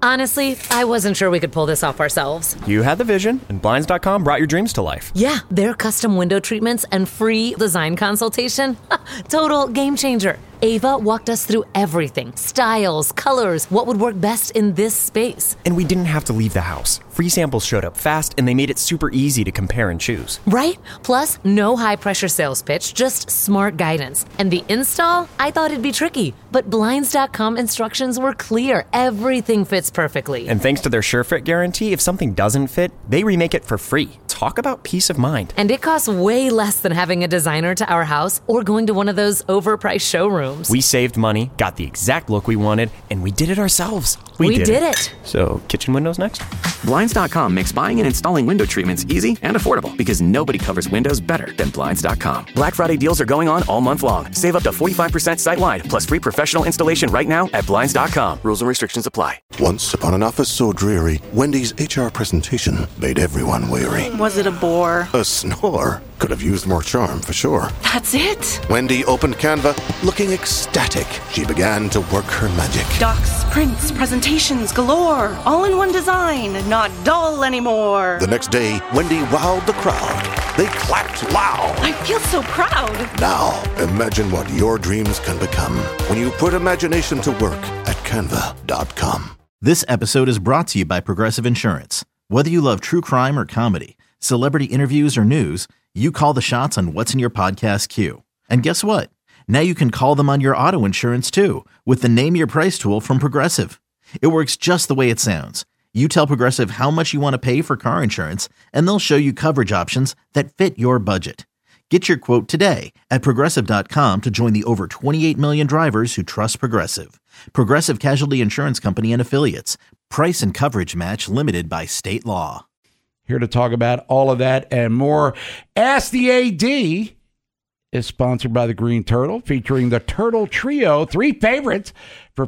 Honestly, I wasn't sure we could pull this off ourselves. You had the vision, and Blinds.com brought your dreams to life. Yeah, their custom window treatments and free design consultation. Total game changer. Ava walked us through everything. Styles, colors, what would work best in this space. And we didn't have to leave the house. Free samples showed up fast, and they made it super easy to compare and choose. Right? Plus, no high-pressure sales pitch, just smart guidance. And the install? I thought it'd be tricky, but Blinds.com instructions were clear. Everything fits perfectly. And thanks to their SureFit guarantee, if something doesn't fit, they remake it for free. Talk about peace of mind. And it costs way less than having a designer to our house or going to one of those overpriced showrooms. We saved money, got the exact look we wanted, and we did it ourselves. We did it. So, kitchen windows next? Blinds.com makes buying and installing window treatments easy and affordable because nobody covers windows better than Blinds.com. Black Friday deals are going on all month long. Save up to 45% site-wide, plus free professional installation right now at Blinds.com. Rules and restrictions apply. Once upon an office so dreary, Wendy's HR presentation made everyone weary. Was it a bore? A snore. Could have used more charm, for sure. That's it? Wendy opened Canva, looking ecstatic. She began to work her magic. Docs, prints, presentations galore. All in one design. Not dull anymore. The next day, Wendy wowed the crowd. They clapped loud. I feel so proud. Now, imagine what your dreams can become when you put imagination to work at Canva.com. This episode is brought to you by Progressive Insurance. Whether you love true crime or comedy, celebrity interviews or news, you call the shots on what's in your podcast queue. And guess what? Now you can call them on your auto insurance too with the Name Your Price tool from Progressive. It works just the way it sounds. You tell Progressive how much you want to pay for car insurance, and they'll show you coverage options that fit your budget. Get your quote today at Progressive.com to join the over 28 million drivers who trust Progressive. Progressive Casualty Insurance Company and Affiliates. Price and coverage match limited by state law. Here to talk about all of that and more. Ask the AD is sponsored by the Green Turtle, featuring the Turtle Trio, 3 favorites for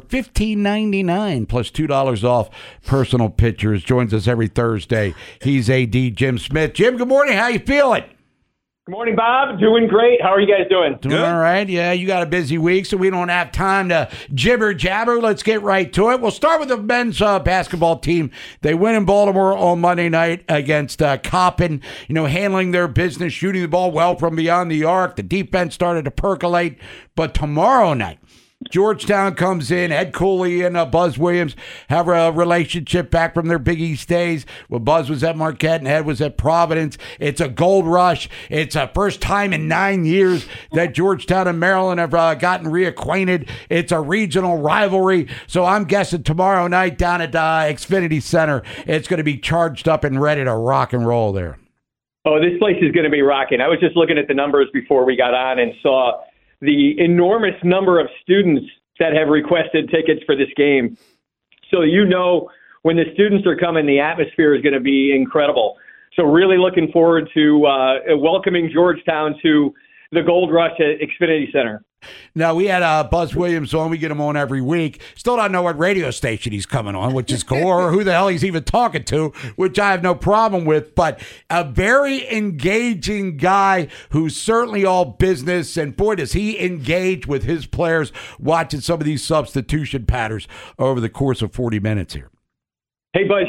$15.99 plus $2 off personal pictures. Joins us every Thursday. He's AD Jim Smith. Jim, good morning. How you feeling? Good morning, Bob. Doing great. How are you guys doing? Doing all right. Yeah, you got a busy week, so we don't have time to jibber jabber. Let's get right to it. We'll start with the men's basketball team. They win in Baltimore on Monday night against Coppin, handling their business, shooting the ball well from beyond the arc. The defense started to percolate. But tomorrow night, Georgetown comes in. Ed Cooley and Buzz Williams have a relationship back from their Big East days. When Buzz was at Marquette and Ed was at Providence. It's a gold rush. It's a first time in 9 years that Georgetown and Maryland have gotten reacquainted. It's a regional rivalry. So I'm guessing tomorrow night down at Xfinity Center, it's going to be charged up and ready to rock and roll there. Oh, this place is going to be rocking. I was just looking at the numbers before we got on and saw the enormous number of students that have requested tickets for this game. So when the students are coming, the atmosphere is going to be incredible. So really looking forward to welcoming Georgetown to the Gold Rush at Xfinity Center. Now, we had Buzz Williams on. We get him on every week. Still don't know what radio station he's coming on, which is cool, or who the hell he's even talking to, which I have no problem with. But a very engaging guy who's certainly all business. And, boy, does he engage with his players watching some of these substitution patterns over the course of 40 minutes here. Hey, Buzz,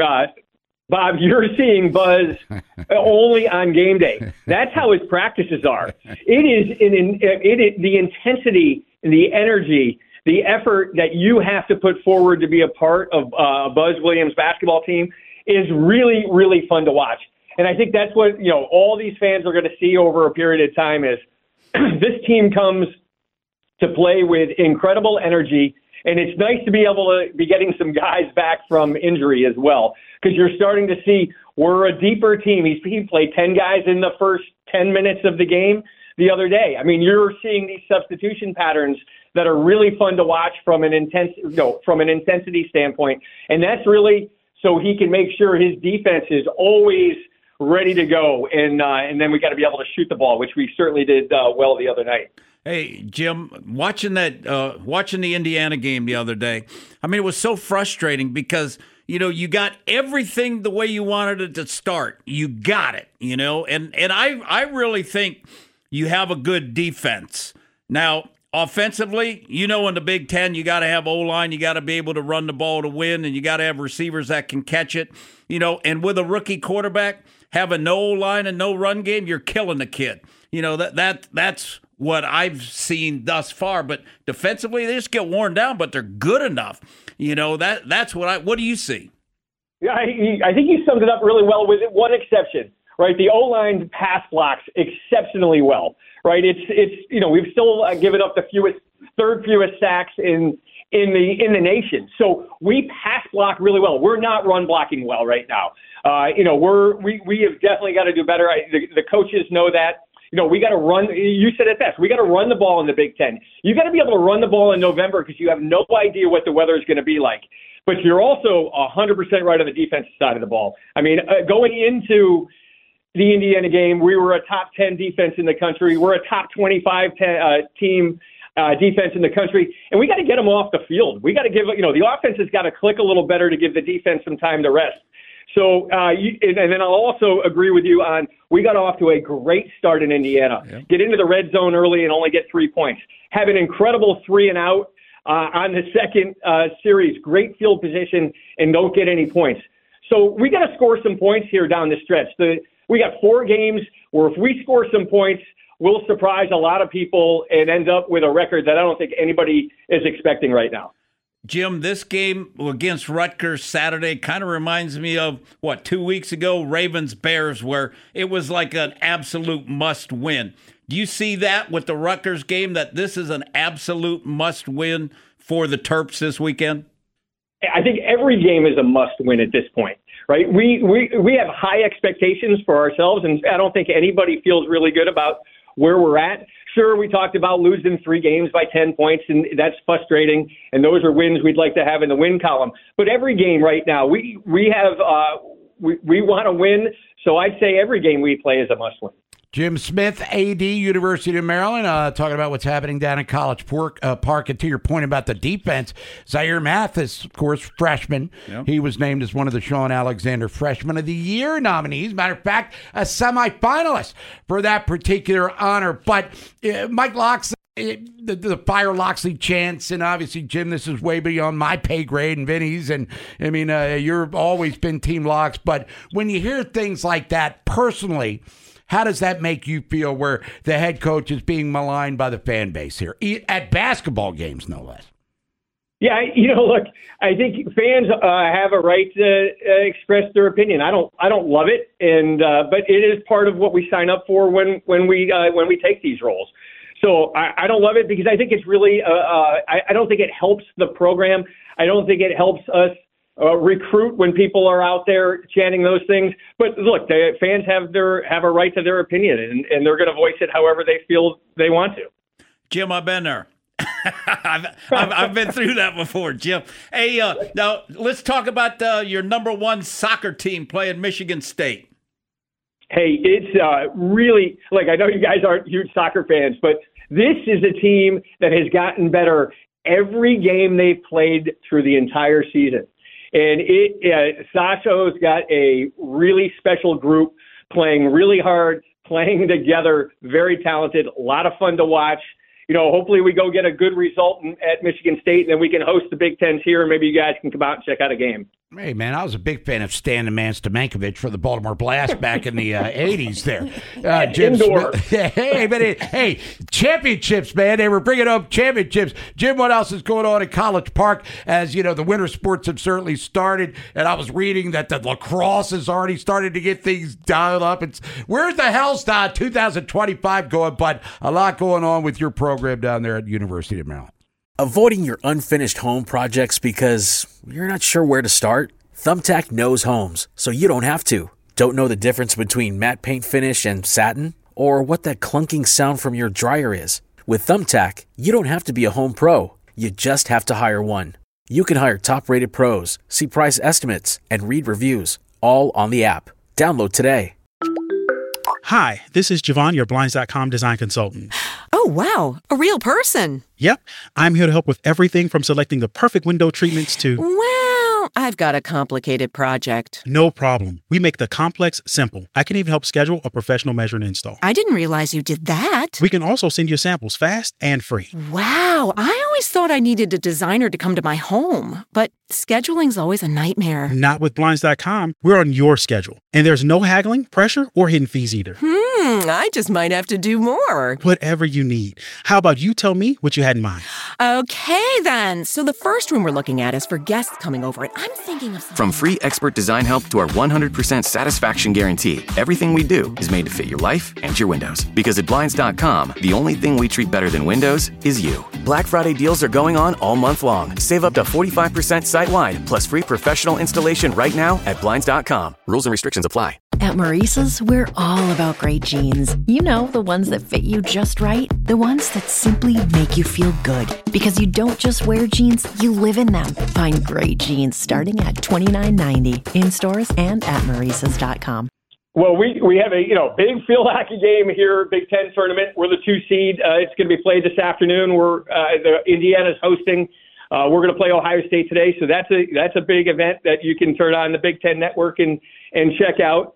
Bob, you're seeing Buzz only on game day. That's how his practices are. It is the intensity, the energy, the effort that you have to put forward to be a part of Buzz Williams' basketball team is really, really fun to watch. And I think that's what all these fans are going to see over a period of time is this team comes to play with incredible energy. And it's nice to be able to be getting some guys back from injury as well, because you're starting to see we're a deeper team. He played 10 guys in the first 10 minutes of the game the other day. I mean, you're seeing these substitution patterns that are really fun to watch from an intensity standpoint. And that's really so he can make sure his defense is always ready to go. And then we got to be able to shoot the ball, which we certainly did well the other night. Hey, Jim, watching the Indiana game the other day, I mean, it was so frustrating because, you got everything the way you wanted it to start. You got it, and I really think you have a good defense. Now, offensively, in the Big Ten, you got to have O-line, you got to be able to run the ball to win, and you got to have receivers that can catch it. And with a rookie quarterback, having no O-line and no run game, you're killing the kid. That's what I've seen thus far. But defensively, they just get worn down, but they're good enough. That's what do you see? Yeah, I think you summed it up really well with one exception, right? The O-line pass blocks exceptionally well, right? It's we've still given up the third fewest sacks in the nation. So we pass block really well. We're not run blocking well right now. We have definitely got to do better. The coaches know that. We got to run. You said it best. We got to run the ball in the Big Ten. You got to be able to run the ball in November because you have no idea what the weather is going to be like. But you're also 100% right on the defensive side of the ball. I mean, going into the Indiana game, we were a top 10 defense in the country. We're a top 25 team defense in the country, and we got to get them off the field. We got to give the offense has got to click a little better to give the defense some time to rest. So, and then I'll also agree with you on we got off to a great start in Indiana. Yeah. Get into the red zone early and only get 3 points. Have an incredible 3-and-out on the second series. Great field position and don't get any points. So we got to score some points here down the stretch. We got 4 games where if we score some points, we'll surprise a lot of people and end up with a record that I don't think anybody is expecting right now. Jim, this game against Rutgers Saturday kind of reminds me of, 2 weeks ago, Ravens-Bears, where it was like an absolute must-win. Do you see that with the Rutgers game, that this is an absolute must-win for the Terps this weekend? I think every game is a must-win at this point, right? We have high expectations for ourselves, and I don't think anybody feels really good about where we're at. Sure, we talked about losing 3 games by 10 points, and that's frustrating, and those are wins we'd like to have in the win column. But every game right now, we want to win, so I'd say every game we play is a must-win. Jim Smith, AD, University of Maryland, talking about what's happening down in College Park. And to your point about the defense, Zaire Mathis, of course, freshman. Yep. He was named as one of the Sean Alexander Freshman of the Year nominees. Matter of fact, a semifinalist for that particular honor. But Mike Locksley, the Fire Locksley chants, and obviously, Jim, this is way beyond my pay grade and Vinny's. And, I mean, you've always been Team Locks. But when you hear things like that personally, how does that make you feel where the head coach is being maligned by the fan base here, at basketball games, no less? Yeah, look, I think fans have a right to express their opinion. I don't love it, but it is part of what we sign up for when we take these roles. So I don't love it because I think it's really I don't think it helps the program. I don't think it helps us recruit when people are out there chanting those things. But look, the fans have a right to their opinion, and they're going to voice it however they feel they want to. Jim, I've been there. I've been through that before, Jim. Hey, now let's talk about your number 1 soccer team playing Michigan State. Hey, it's really, I know you guys aren't huge soccer fans, but this is a team that has gotten better every game they've played through the entire season. And Sasho's got a really special group playing really hard, playing together, very talented, a lot of fun to watch. Hopefully we go get a good result at Michigan State, and then we can host the Big Tens here, and maybe you guys can come out and check out a game. Hey, man, I was a big fan of Stan the Man Stamankovic for the Baltimore Blast back in the 80s there. Jim Smith. Hey, championships, man. They were bringing up championships. Jim, what else is going on in College Park? As, the winter sports have certainly started, and I was reading that the lacrosse has already started to get things dialed up. Where's the hell's 2025 going? But a lot going on with your program down there at University of Maryland. Avoiding your unfinished home projects because you're not sure where to start? Thumbtack knows homes, so you don't have to. Don't know the difference between matte paint finish and satin? Or what that clunking sound from your dryer is? With Thumbtack, you don't have to be a home pro. You just have to hire one. You can hire top-rated pros, see price estimates, and read reviews, all on the app. Download today. Hi, this is Javon, your Blinds.com design consultant. Oh, wow. A real person. Yep. I'm here to help with everything from selecting the perfect window treatments to... Well, I've got a complicated project. No problem. We make the complex simple. I can even help schedule a professional measure and install. I didn't realize you did that. We can also send you samples fast and free. Wow, I always thought I needed a designer to come to my home, but scheduling's always a nightmare. Not with Blinds.com. We're on your schedule. And there's no haggling, pressure, or hidden fees either. I just might have to do more. Whatever you need. How about you tell me what you had in mind? Okay, then. So the first room we're looking at is for guests coming over, and I'm thinking of something. From free expert design help to our 100% satisfaction guarantee, everything we do is made to fit your life and your windows. Because at Blinds.com, the only thing we treat better than windows is you. Black Friday deals are going on all month long. Save up to 45% site-wide, plus free professional installation right now at Blinds.com. Rules and restrictions apply. At Maurice's, we're all about great jeans. You know, the ones that fit you just right. The ones that simply make you feel good. Because you don't just wear jeans, you live in them. Find great jeans starting at $29.90 in stores and at Maurice's.com. Well, we have a big field hockey game here, Big Ten tournament. We're the 2 seed. It's going to be played this afternoon. Indiana's hosting. We're going to play Ohio State today, so that's a big event that you can turn on the Big Ten Network and check out.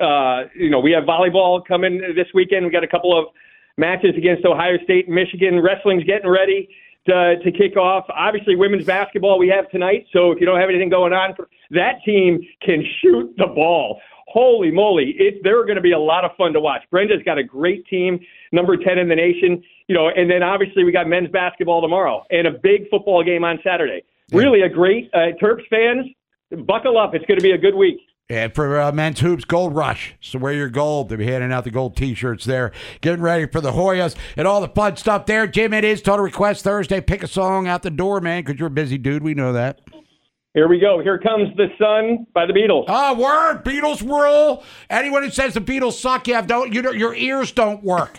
We have volleyball coming this weekend. We got a couple of matches against Ohio State and Michigan. Wrestling's getting ready to kick off. Obviously, women's basketball we have tonight. So if you don't have anything going on, that team can shoot the ball. Holy moly! They're going to be a lot of fun to watch. Brenda's got a great team, number 10 in the nation. And then obviously we got men's basketball tomorrow and a big football game on Saturday. Really a great Terps fans. Buckle up. It's going to be a good week. And for men's hoops, Gold Rush. So wear your gold. They'll be handing out the gold T-shirts there. Getting ready for the Hoyas and all the fun stuff there. Jim, it is Total Request Thursday. Pick a song out the door, man, because you're a busy dude. We know that. Here we go. Here Comes the Sun by the Beatles. Oh, word. Beatles rule. Anyone who says the Beatles suck, your ears don't work.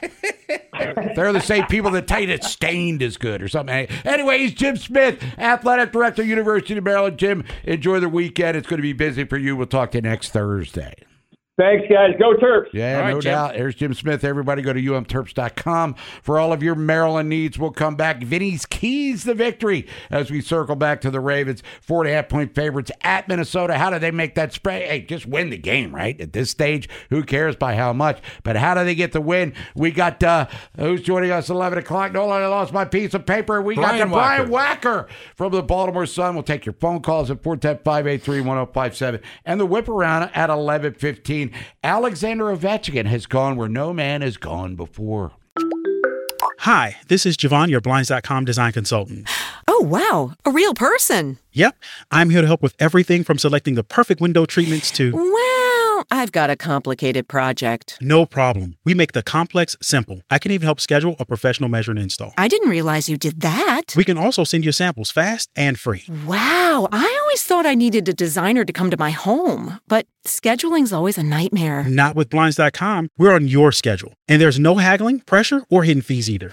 They're the same people that tell you that Stained is good or something. Anyway, he's Jim Smith, Athletic Director, University of Maryland. Jim, enjoy the weekend. It's going to be busy for you. We'll talk to you next Thursday. Thanks, guys. Go Terps. Yeah, right, no doubt. There's Jim Smith. Everybody go to umterps.com for all of your Maryland needs. We'll come back. Vinny's keys the victory as we circle back to the Ravens. 4.5-point favorites at Minnesota. How do they make that spread? Hey, just win the game, right? At this stage, who cares by how much? But how do they get the win? We got, who's joining us at 11 o'clock? No, I lost my piece of paper. We got Brian Wacker from the Baltimore Sun. We'll take your phone calls at 410-583-1057 and the whip around at 11:15. Alexander Ovechkin has gone where no man has gone before. Hi, this is Javon, your Blinds.com design consultant. Oh, wow. A real person. Yep. I'm here to help with everything from selecting the perfect window treatments to... Well, I've got a complicated project. No problem. We make the complex simple. I can even help schedule a professional measure and install. I didn't realize you did that. We can also send you samples fast and free. Wow. I always thought I needed a designer to come to my home, but scheduling's always a nightmare. Not with Blinds.com. We're on your schedule. And there's no haggling, pressure, or hidden fees either.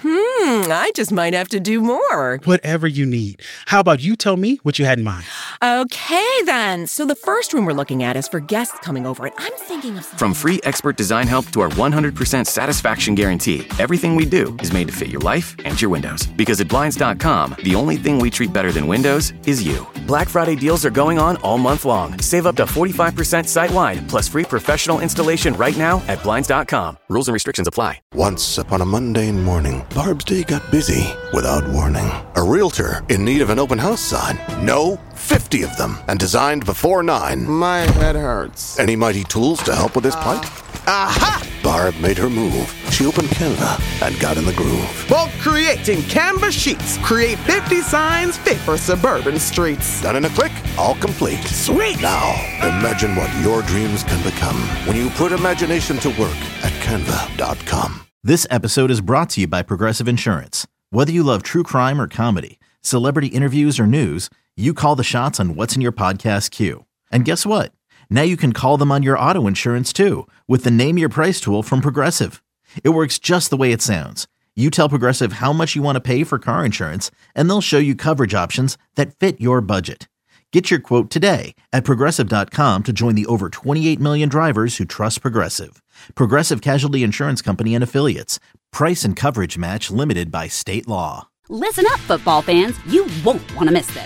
I just might have to do more. Whatever you need. How about you tell me what you had in mind? Okay, then. So the first room we're looking at is for guests coming over, and I'm thinking of something. From free expert design help to our 100% satisfaction guarantee, everything we do is made to fit your life and your windows. Because at Blinds.com, the only thing we treat better than windows is you. Black Friday deals are going on all month long. Save up to 45% site-wide, plus free professional installation right now at Blinds.com. Rules and restrictions apply. Once upon a mundane morning, Barb's day got busy without warning. A realtor in need of an open house sign. No, 50 of them, and designed before 9. My head hurts. Any mighty tools to help with this plight? Aha! Barb made her move. She opened Canva and got in the groove. Bulk creating Canva sheets. Create 50 signs fit for suburban streets. Done in a click, all complete. Sweet! Now, imagine what your dreams can become when you put imagination to work at Canva.com. This episode is brought to you by Progressive Insurance. Whether you love true crime or comedy, celebrity interviews or news, you call the shots on what's in your podcast queue. And guess what? Now you can call them on your auto insurance too with the Name Your Price tool from Progressive. It works just the way it sounds. You tell Progressive how much you want to pay for car insurance, and they'll show you coverage options that fit your budget. Get your quote today at Progressive.com to join the over 28 million drivers who trust Progressive. Progressive Casualty Insurance Company and Affiliates. Price and coverage match limited by state law. Listen up, football fans. You won't want to miss this.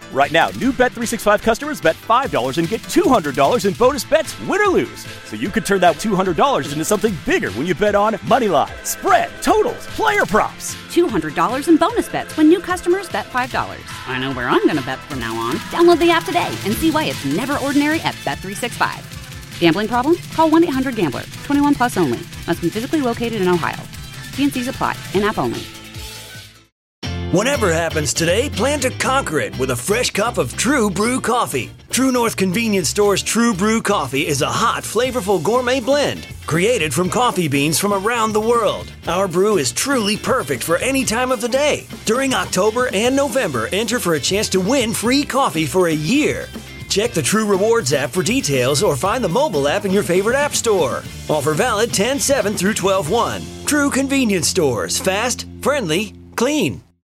Right now, new Bet365 customers bet $5 and get $200 in bonus bets, win or lose. So you could turn that $200 into something bigger when you bet on moneyline, spread, totals, player props. $200 in bonus bets when new customers bet $5. I know where I'm going to bet from now on. Download the app today and see why it's never ordinary at Bet365. Gambling problem? Call 1-800-GAMBLER. 21 plus only. Must be physically located in Ohio. T&Cs apply. In-app only. Whatever happens today, plan to conquer it with a fresh cup of True Brew coffee. True North Convenience Store's True Brew coffee is a hot, flavorful gourmet blend created from coffee beans from around the world. Our brew is truly perfect for any time of the day. During October and November, enter for a chance to win free coffee for a year. Check the True Rewards app for details or find the mobile app in your favorite app store. Offer valid 10/7 through 12/1. True Convenience Stores. Fast, friendly, clean.